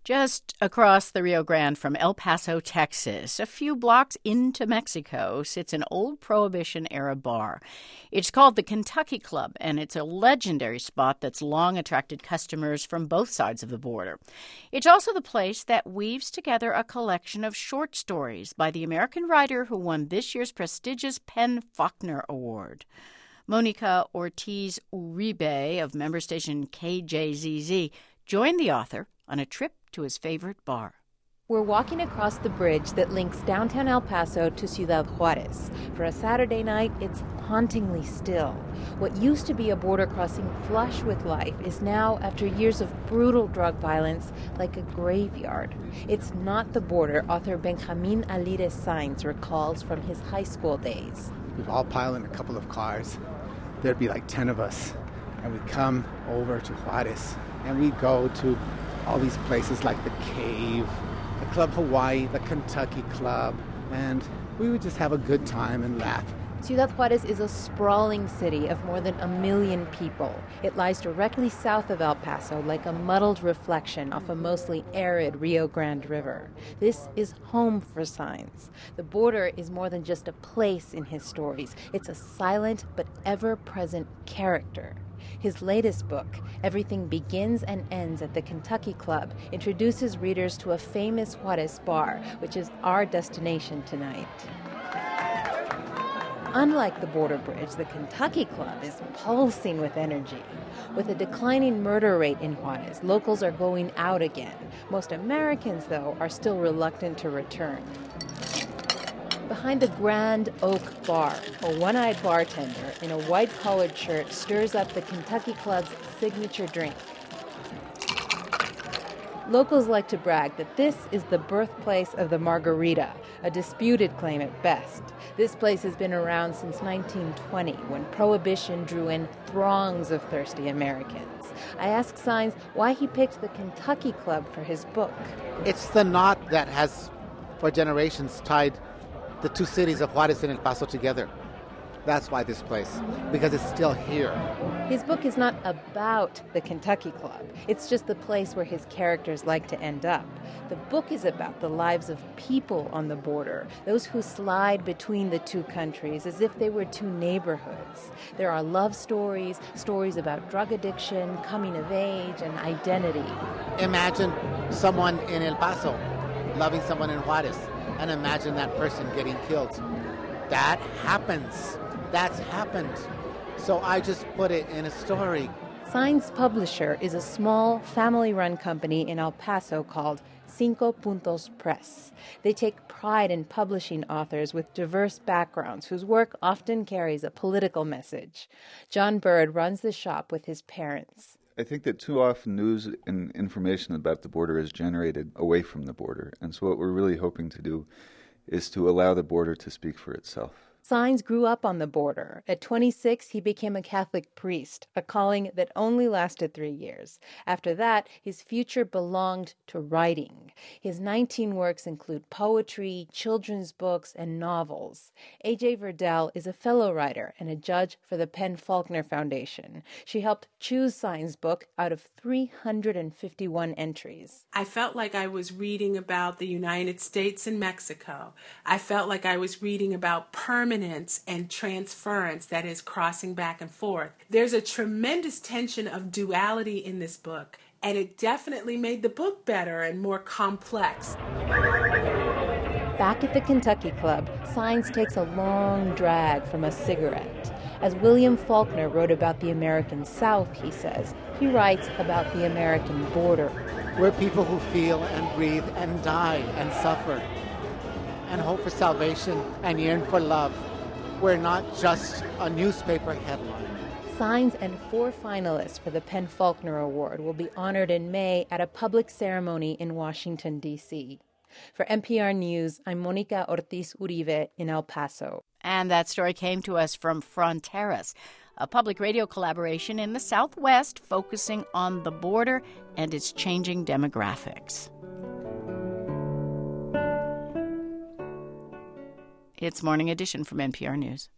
Just across the Rio Grande from El Paso, Texas, a few blocks into Mexico, sits an old Prohibition-era bar. It's called the Kentucky Club, and it's a legendary spot that's long attracted customers from both sides of the border. It's also the place that weaves together a collection of short stories by the American writer who won this year's prestigious PEN/Faulkner Award. Monica Ortiz Uribe of member station KJZZ joined the author on a trip to his favorite bar. We're walking across the bridge that links downtown El Paso to Ciudad Juarez. For a Saturday night, it's hauntingly still. What used to be a border crossing flush with life is now, after years of brutal drug violence, like a graveyard. It's not the border author Benjamin Alires Sainz recalls from his high school days. We'd all pile in a couple of cars. There'd be like 10 of us, and we'd come over to Juarez, and we'd go to all these places like the Cave, the Club Hawaii, the Kentucky Club, and we would just have a good time and laugh. Ciudad Juarez is a sprawling city of more than 1 million people. It lies directly south of El Paso, like a muddled reflection off a mostly arid Rio Grande River. This is home for Sainz. The border is more than just a place in his stories. It's a silent but ever-present character. His latest book, Everything Begins and Ends at the Kentucky Club, introduces readers to a famous Juarez bar, which is our destination tonight. Unlike the border bridge, the Kentucky Club is pulsing with energy. With a declining murder rate in Juarez, locals are going out again. Most Americans, though, are still reluctant to return. Behind the Grand Oak Bar, a one-eyed bartender in a white-collared shirt stirs up the Kentucky Club's signature drink. Locals like to brag that this is the birthplace of the margarita, a disputed claim at best. This place has been around since 1920, when Prohibition drew in throngs of thirsty Americans. I asked Sainz why he picked the Kentucky Club for his book. It's the knot that has, for generations, tied the two cities of Juarez and El Paso together. That's why this place, because it's still here. His book is not about the Kentucky Club. It's just the place where his characters like to end up. The book is about the lives of people on the border, those who slide between the two countries as if they were two neighborhoods. There are love stories, stories about drug addiction, coming of age, and identity. Imagine someone in El Paso loving someone in Juarez, and imagine that person getting killed. That happens. That's happened. So I just put it in a story. Sainz Publisher is a small, family-run company in El Paso called Cinco Puntos Press. They take pride in publishing authors with diverse backgrounds whose work often carries a political message. John Bird runs the shop with his parents. I think that too often news and information about the border is generated away from the border. And so what we're really hoping to do is to allow the border to speak for itself. Sainz grew up on the border. At 26, he became a Catholic priest, a calling that only lasted 3 years. After that, his future belonged to writing. His 19 works include poetry, children's books, and novels. A.J. Verdell is a fellow writer and a judge for the PEN/Faulkner Foundation. She helped choose Sainz's book out of 351 entries. I felt like I was reading about the United States and Mexico. I felt like I was reading about permanence and transference, that is, crossing back and forth. There's a tremendous tension of duality in this book, and it definitely made the book better and more complex. Back at the Kentucky Club, Sainz takes a long drag from a cigarette. As William Faulkner wrote about the American South, he says, he writes about the American border. We're people who feel and breathe and die and suffer and hope for salvation and yearn for love. We're not just a newspaper headline. Sainz and 4 finalists for the PEN/Faulkner Award will be honored in May at a public ceremony in Washington, D.C. For NPR News, I'm Monica Ortiz Uribe in El Paso. And that story came to us from Fronteras, a public radio collaboration in the Southwest focusing on the border and its changing demographics. It's Morning Edition from NPR News.